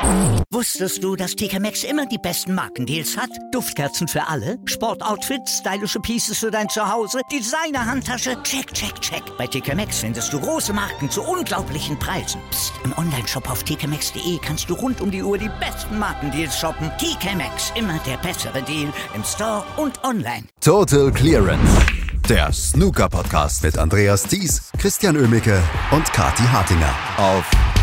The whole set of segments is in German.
Wusstest du, dass TK Maxx immer die besten Markendeals hat? Duftkerzen für alle, Sportoutfits, stylische Pieces für dein Zuhause, Designer-Handtasche, check, check, check. Bei TK Maxx findest du große Marken zu unglaublichen Preisen. Psst. Im Onlineshop auf tkmaxx.de kannst du rund um die Uhr die besten Markendeals shoppen. TK Maxx, immer der bessere Deal im Store und online. Total Clearance, der Snooker-Podcast mit Andreas Thies, Christian Oemicke und Kathi Hartinger auf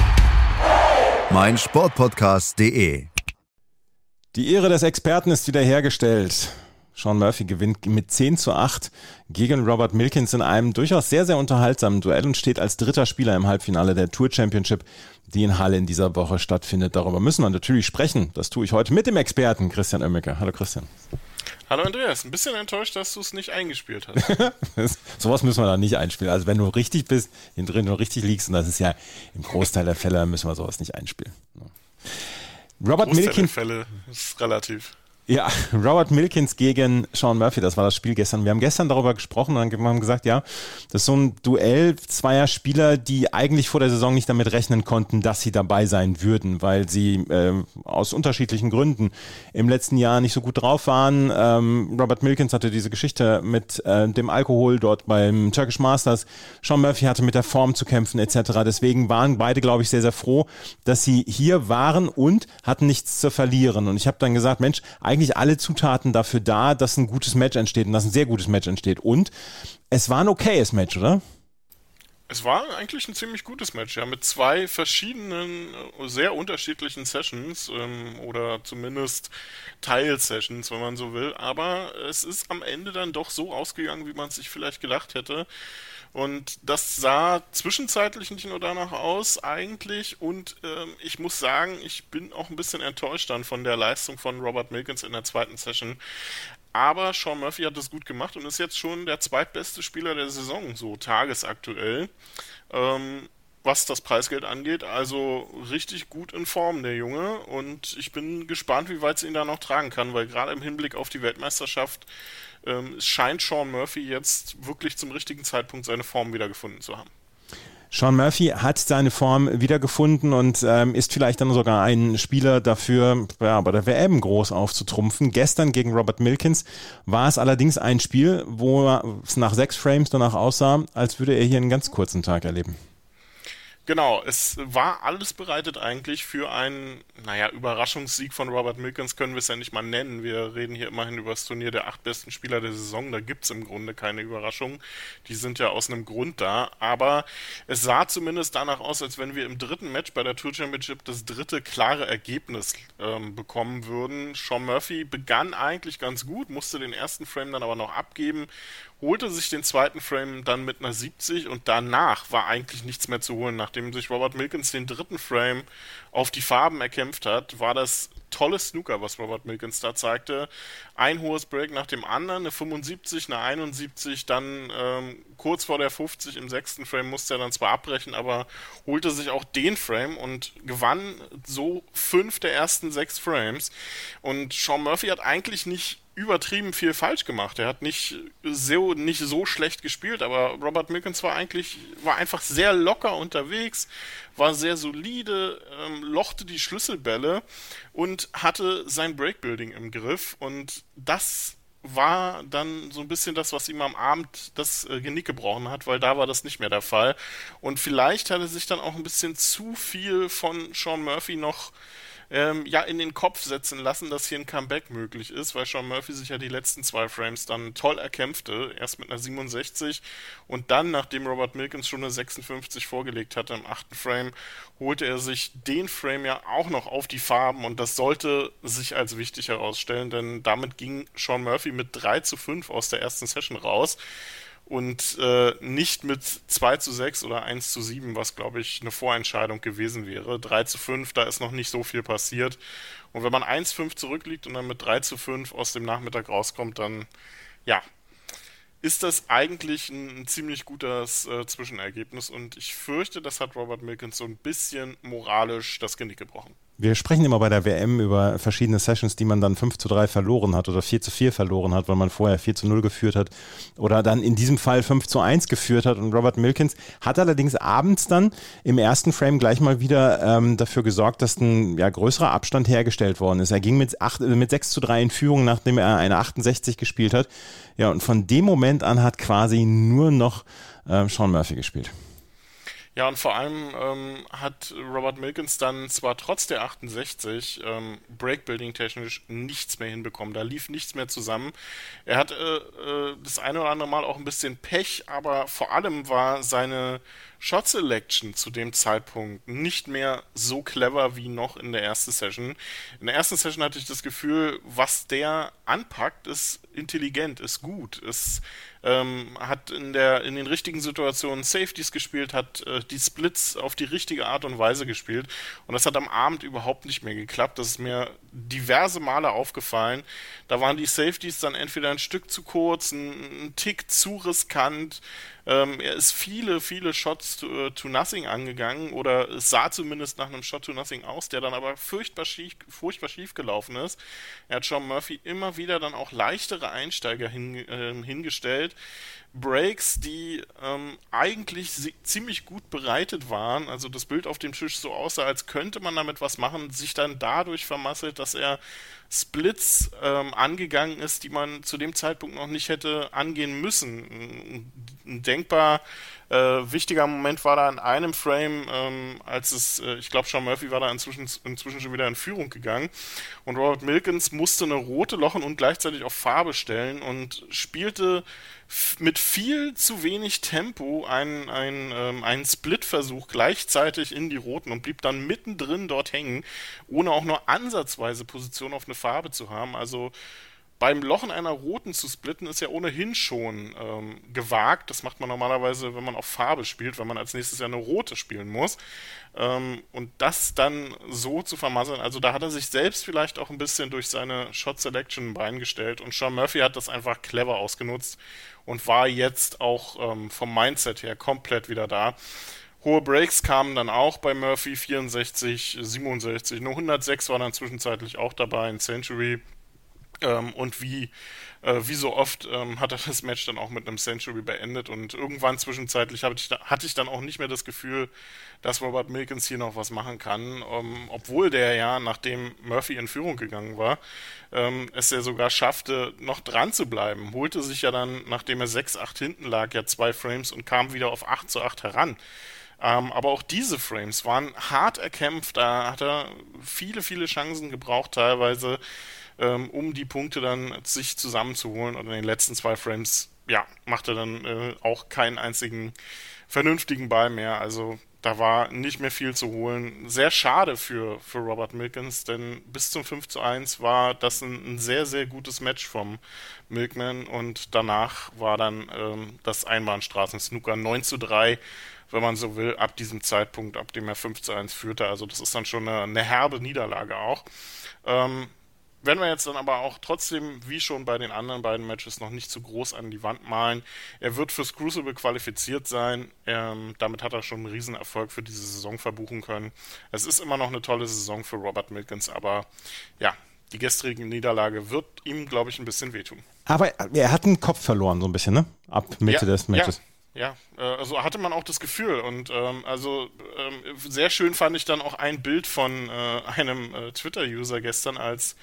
meinsportpodcast.de. Die Ehre des Experten ist wiederhergestellt. Sean Murphy gewinnt mit 10:8 gegen Robert Milkins in einem durchaus sehr, sehr unterhaltsamen Duell und steht als dritter Spieler im Halbfinale der Tour Championship, die in Halle in dieser Woche stattfindet. Darüber müssen wir natürlich sprechen. Das tue ich heute mit dem Experten Christian Oemicke. Hallo Christian. Hallo Andreas, ein bisschen enttäuscht, dass du es nicht eingespielt hast. Sowas müssen wir da nicht einspielen. Also wenn du richtig bist, wenn du richtig liegst, und das ist ja im Großteil der Fälle, müssen wir sowas nicht einspielen. Robert Milkins der Fälle ist relativ. Ja, Robert Milkins gegen Sean Murphy, das war das Spiel gestern. Wir haben gestern darüber gesprochen und haben gesagt, ja, das ist so ein Duell zweier Spieler, die eigentlich vor der Saison nicht damit rechnen konnten, dass sie dabei sein würden, weil sie aus unterschiedlichen Gründen im letzten Jahr nicht so gut drauf waren. Robert Milkins hatte diese Geschichte mit dem Alkohol dort beim Turkish Masters. Sean Murphy hatte mit der Form zu kämpfen etc. Deswegen waren beide, glaube ich, sehr, sehr froh, dass sie hier waren und hatten nichts zu verlieren. Und ich habe dann gesagt, Mensch, eigentlich alle Zutaten dafür da, dass ein gutes Match entsteht und dass ein sehr gutes Match entsteht. Und es war ein okayes Match, oder? Es war eigentlich ein ziemlich gutes Match, ja, mit zwei verschiedenen, sehr unterschiedlichen Sessions oder zumindest Teil-Sessions, wenn man so will. Aber es ist am Ende dann doch so ausgegangen, wie man es sich vielleicht gedacht hätte. Und das sah zwischenzeitlich nicht nur danach aus eigentlich und ich muss sagen, ich bin auch ein bisschen enttäuscht dann von der Leistung von Robert Milkins in der zweiten Session. Aber Sean Murphy hat es gut gemacht und ist jetzt schon der zweitbeste Spieler der Saison, so tagesaktuell, was das Preisgeld angeht. Also richtig gut in Form, der Junge. Und ich bin gespannt, wie weit sie ihn da noch tragen kann, weil gerade im Hinblick auf die Weltmeisterschaft scheint Sean Murphy jetzt wirklich zum richtigen Zeitpunkt seine Form wiedergefunden zu haben. Sean Murphy hat seine Form wiedergefunden und ist vielleicht dann sogar ein Spieler dafür, ja, bei der WM groß aufzutrumpfen. Gestern gegen Robert Milkins war es allerdings ein Spiel, wo es nach 6 Frames danach aussah, als würde er hier einen ganz kurzen Tag erleben. Genau, es war alles bereitet eigentlich für einen, Überraschungssieg von Robert Milkins können wir es ja nicht mal nennen. Wir reden hier immerhin über das Turnier der 8 besten Spieler der Saison. Da gibt's im Grunde keine Überraschung. Die sind ja aus einem Grund da. Aber es sah zumindest danach aus, als wenn wir im dritten Match bei der Tour Championship das dritte klare Ergebnis bekommen würden. Sean Murphy begann eigentlich ganz gut, musste den ersten Frame dann aber noch abgeben, holte sich den zweiten Frame dann mit einer 70 und danach war eigentlich nichts mehr zu holen. Nachdem sich Robert Milkins den dritten Frame auf die Farben erkämpft hat, war das tolles Snooker, was Robert Milkins da zeigte. Ein hohes Break nach dem anderen, eine 75, eine 71, dann kurz vor der 50 im sechsten Frame musste er dann zwar abbrechen, aber holte sich auch den Frame und gewann so 5 der ersten 6 Frames. Und Sean Murphy hat eigentlich nicht übertrieben viel falsch gemacht. Er hat nicht so schlecht gespielt, aber Robert Milkins war einfach sehr locker unterwegs, war sehr solide, lochte die Schlüsselbälle und hatte sein Breakbuilding im Griff und das war dann so ein bisschen das, was ihm am Abend das Genick gebrochen hat, weil da war das nicht mehr der Fall. Und vielleicht hat er sich dann auch ein bisschen zu viel von Sean Murphy noch in den Kopf setzen lassen, dass hier ein Comeback möglich ist, weil Sean Murphy sich ja die letzten 2 Frames dann toll erkämpfte, erst mit einer 67 und dann, nachdem Robert Milkins schon eine 56 vorgelegt hatte im 8. Frame, holte er sich den Frame ja auch noch auf die Farben und das sollte sich als wichtig herausstellen, denn damit ging Sean Murphy mit 3:5 aus der ersten Session raus. Und nicht mit 2:6 oder 1:7, was, glaube ich, eine Vorentscheidung gewesen wäre. 3:5, da ist noch nicht so viel passiert. Und wenn man 1:5 zurückliegt und dann mit 3:5 aus dem Nachmittag rauskommt, dann, ist das eigentlich ein ziemlich gutes Zwischenergebnis. Und ich fürchte, das hat Robert Milkins so ein bisschen moralisch das Genick gebrochen. Wir sprechen immer bei der WM über verschiedene Sessions, die man dann 5:3 verloren hat oder 4:4 verloren hat, weil man vorher 4:0 geführt hat oder dann in diesem Fall 5:1 geführt hat. Und Robert Milkins hat allerdings abends dann im ersten Frame gleich mal wieder dafür gesorgt, dass ein größerer Abstand hergestellt worden ist. Er ging mit 6:3 in Führung, nachdem er eine 68 gespielt hat. Ja, und von dem Moment an hat quasi nur noch Sean Murphy gespielt. Ja, und vor allem hat Robert Milkins dann zwar trotz der 68 Breakbuilding-technisch nichts mehr hinbekommen. Da lief nichts mehr zusammen. Er hat das eine oder andere Mal auch ein bisschen Pech, aber vor allem war seine Shot Selection zu dem Zeitpunkt nicht mehr so clever wie noch in der ersten Session. In der ersten Session hatte ich das Gefühl, was der anpackt, ist intelligent, ist gut, ist hat in den richtigen Situationen Safeties gespielt, hat die Splits auf die richtige Art und Weise gespielt und das hat am Abend überhaupt nicht mehr geklappt. Das ist mir diverse Male aufgefallen. Da waren die Safeties dann entweder ein Stück zu kurz, ein Tick zu riskant. Er ist viele Shots to nothing angegangen oder es sah zumindest nach einem Shot to nothing aus, der dann aber furchtbar schief gelaufen ist. Er hat Sean Murphy immer wieder dann auch leichtere Einsteiger hingestellt. Breaks, die eigentlich ziemlich gut bereitet waren, also das Bild auf dem Tisch so aussah, als könnte man damit was machen, sich dann dadurch vermasselt, dass er Splits angegangen ist, die man zu dem Zeitpunkt noch nicht hätte angehen müssen. Ein denkbar wichtiger Moment war da in einem Frame, ich glaube, Sean Murphy war da inzwischen schon wieder in Führung gegangen und Robert Milkins musste eine rote lochen und gleichzeitig auf Farbe stellen und spielte mit viel zu wenig Tempo einen Split-Versuch gleichzeitig in die roten und blieb dann mittendrin dort hängen, ohne auch nur ansatzweise Position auf eine Farbe zu haben. Also beim Lochen einer roten zu splitten ist ja ohnehin schon gewagt. Das macht man normalerweise, wenn man auf Farbe spielt, wenn man als nächstes ja eine rote spielen muss. Und das dann so zu vermasseln, also da hat er sich selbst vielleicht auch ein bisschen durch seine Shot Selection ein Bein gestellt und Sean Murphy hat das einfach clever ausgenutzt und war jetzt auch vom Mindset her komplett wieder da. Hohe Breaks kamen dann auch bei Murphy, 64, 67, nur 106 war dann zwischenzeitlich auch dabei, ein Century. Und wie so oft hat er das Match dann auch mit einem Century beendet und irgendwann zwischenzeitlich hatte ich dann auch nicht mehr das Gefühl, dass Robert Milkins hier noch was machen kann, obwohl der ja, nachdem Murphy in Führung gegangen war, es ja sogar schaffte, noch dran zu bleiben, holte sich ja dann, nachdem er 6-8 hinten lag, ja 2 Frames und kam wieder auf 8:8 heran. Aber auch diese Frames waren hart erkämpft, da hat er viele Chancen gebraucht teilweise, um die Punkte dann sich zusammenzuholen und in den letzten 2 Frames, macht er dann auch keinen einzigen vernünftigen Ball mehr, also da war nicht mehr viel zu holen. Sehr schade für Robert Milkins, denn bis zum 5:1 war das ein sehr, sehr gutes Match vom Milkman und danach war dann das Einbahnstraßen-Snooker 9:3, wenn man so will, ab diesem Zeitpunkt, ab dem er 5:1 führte. Also das ist dann schon eine herbe Niederlage auch. Werden wir jetzt dann aber auch trotzdem, wie schon bei den anderen beiden Matches, noch nicht zu groß an die Wand malen. Er wird fürs Crucible qualifiziert sein. Damit hat er schon einen Riesenerfolg für diese Saison verbuchen können. Es ist immer noch eine tolle Saison für Robert Milkins, aber ja, die gestrige Niederlage wird ihm, glaube ich, ein bisschen wehtun. Aber er hat den Kopf verloren, so ein bisschen, ne? Ab Mitte des Matches. Ja, also hatte man auch das Gefühl und sehr schön fand ich dann auch ein Bild von einem Twitter-User gestern, als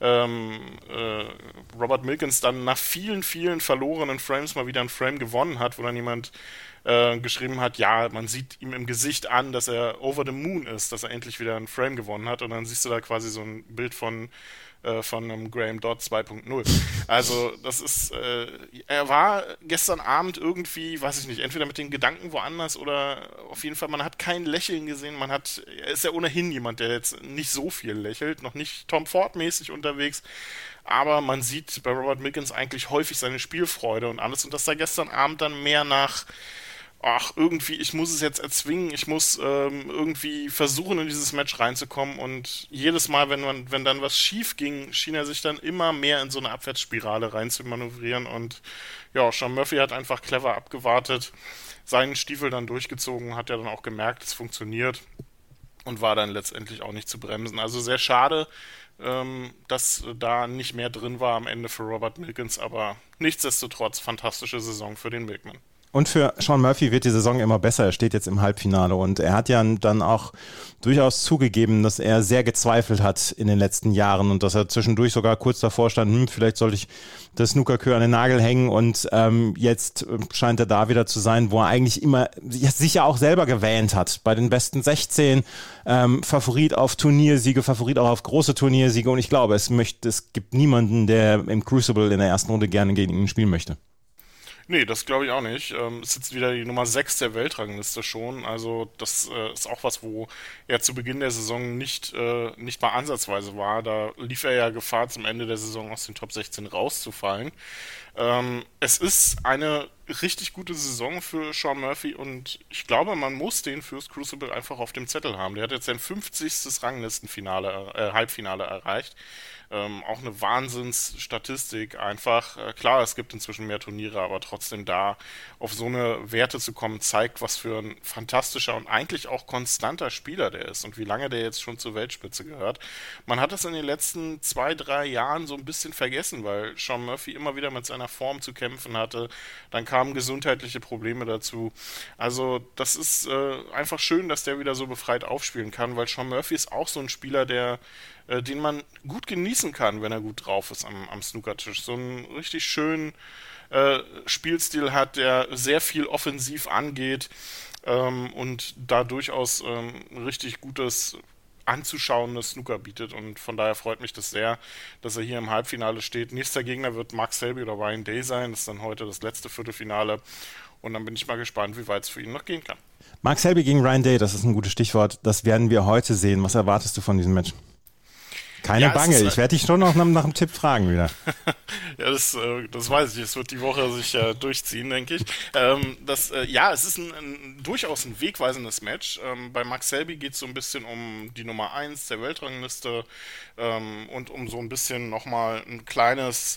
Robert Milkins dann nach vielen verlorenen Frames mal wieder ein Frame gewonnen hat, wo dann jemand geschrieben hat, ja, man sieht ihm im Gesicht an, dass er over the moon ist, dass er endlich wieder ein Frame gewonnen hat und dann siehst du da quasi so ein Bild von einem Graham Dodd 2.0. Also das ist, er war gestern Abend irgendwie, weiß ich nicht, entweder mit den Gedanken woanders oder auf jeden Fall, man hat kein Lächeln gesehen, er ist ja ohnehin jemand, der jetzt nicht so viel lächelt, noch nicht Tom Ford-mäßig unterwegs, aber man sieht bei Robert Milkins eigentlich häufig seine Spielfreude und alles und das sah gestern Abend dann mehr nach irgendwie, ich muss es jetzt erzwingen, ich muss irgendwie versuchen, in dieses Match reinzukommen und jedes Mal, wenn dann was schief ging, schien er sich dann immer mehr in so eine Abwärtsspirale rein zu manövrieren und ja, Sean Murphy hat einfach clever abgewartet, seinen Stiefel dann durchgezogen, hat ja dann auch gemerkt, es funktioniert und war dann letztendlich auch nicht zu bremsen. Also sehr schade, dass da nicht mehr drin war am Ende für Robert Milkins, aber nichtsdestotrotz fantastische Saison für den Milkman. Und für Sean Murphy wird die Saison immer besser. Er steht jetzt im Halbfinale und er hat ja dann auch durchaus zugegeben, dass er sehr gezweifelt hat in den letzten Jahren und dass er zwischendurch sogar kurz davor stand, vielleicht sollte ich das Snookerkür an den Nagel hängen und jetzt scheint er da wieder zu sein, wo er eigentlich immer sich ja auch selber gewähnt hat. Bei den besten 16, Favorit auf Turniersiege, Favorit auch auf große Turniersiege und ich glaube, es gibt niemanden, der im Crucible in der ersten Runde gerne gegen ihn spielen möchte. Nee, das glaube ich auch nicht. Ist jetzt wieder die Nummer 6 der Weltrangliste schon. Also das ist auch was, wo er zu Beginn der Saison nicht mal ansatzweise war. Da lief er ja Gefahr, zum Ende der Saison aus den Top 16 rauszufallen. Es ist eine richtig gute Saison für Sean Murphy und ich glaube, man muss den fürs Crucible einfach auf dem Zettel haben. Der hat jetzt sein 50. Halbfinale erreicht. Auch eine Wahnsinnsstatistik einfach. Klar, es gibt inzwischen mehr Turniere, aber trotzdem da auf so eine Werte zu kommen, zeigt, was für ein fantastischer und eigentlich auch konstanter Spieler der ist und wie lange der jetzt schon zur Weltspitze gehört. Man hat das in den letzten 2-3 Jahren so ein bisschen vergessen, weil Sean Murphy immer wieder mit seiner Form zu kämpfen hatte. Dann kamen gesundheitliche Probleme dazu. Also das ist einfach schön, dass der wieder so befreit aufspielen kann, weil Sean Murphy ist auch so ein Spieler, den man gut genießen kann, wenn er gut drauf ist am Snookertisch. So einen richtig schönen Spielstil hat, der sehr viel offensiv angeht und da durchaus richtig gutes anzuschauendes Snooker bietet und von daher freut mich das sehr, dass er hier im Halbfinale steht. Nächster Gegner wird Mark Selby oder Ryan Day sein, das ist dann heute das letzte Viertelfinale und dann bin ich mal gespannt, wie weit es für ihn noch gehen kann. Mark Selby gegen Ryan Day, das ist ein gutes Stichwort, das werden wir heute sehen. Was erwartest du von diesem Match? Keine Bange, ich werde dich schon noch nach dem Tipp fragen wieder. Ja, das weiß ich. Es wird die Woche sich durchziehen, denke ich. Es ist durchaus ein wegweisendes Match. Bei Mark Selby geht es so ein bisschen um die Nummer 1 der Weltrangliste und um so ein bisschen nochmal ein kleines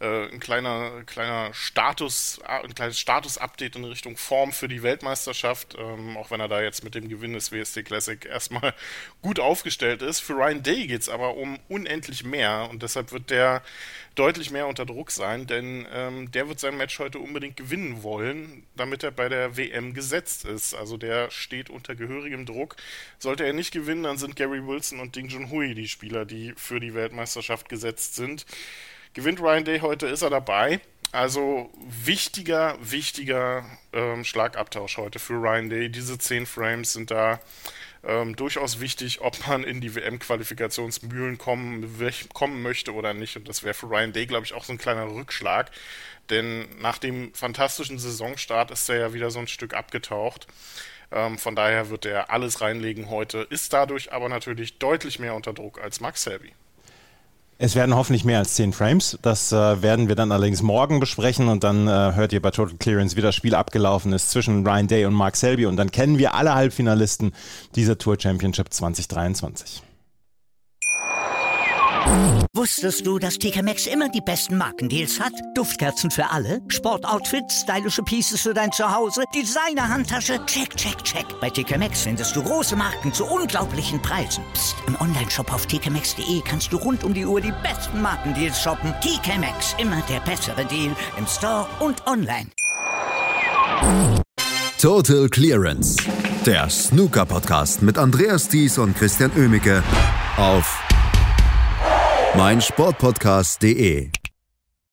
Status-Update in Richtung Form für die Weltmeisterschaft, auch wenn er da jetzt mit dem Gewinn des WST Classic erstmal gut aufgestellt ist. Für Ryan Day geht es aber um unendlich mehr und deshalb wird der deutlich mehr unter Druck sein, denn der wird sein Match heute unbedingt gewinnen wollen, damit er bei der WM gesetzt ist. Also der steht unter gehörigem Druck. Sollte er nicht gewinnen, dann sind Gary Wilson und Ding Junhui die Spieler, die für die Weltmeisterschaft gesetzt sind. Gewinnt Ryan Day heute, ist er dabei. Also wichtiger Schlagabtausch heute für Ryan Day. Diese 10 Frames sind da durchaus wichtig, ob man in die WM-Qualifikationsmühlen kommen möchte oder nicht. Und das wäre für Ryan Day, glaube ich, auch so ein kleiner Rückschlag. Denn nach dem fantastischen Saisonstart ist er ja wieder so ein Stück abgetaucht. Von daher wird er alles reinlegen heute, ist dadurch aber natürlich deutlich mehr unter Druck als Mark Selby. Es werden hoffentlich mehr als 10 Frames. Das werden wir dann allerdings morgen besprechen und dann hört ihr bei Total Clearance, wie das Spiel abgelaufen ist zwischen Ryan Day und Mark Selby und dann kennen wir alle Halbfinalisten dieser Tour Championship 2023. Wusstest du, dass TK Maxx immer die besten Markendeals hat? Duftkerzen für alle, Sportoutfits, stylische Pieces für dein Zuhause, Designer-Handtasche, check, check, check. Bei TK Maxx findest du große Marken zu unglaublichen Preisen. Psst. Im Onlineshop auf tkmaxx.de kannst du rund um die Uhr die besten Markendeals shoppen. TK Maxx, immer der bessere Deal im Store und online. Total Clearance, der Snooker-Podcast mit Andreas Thies und Christian Oemicke auf meinsportpodcast.de.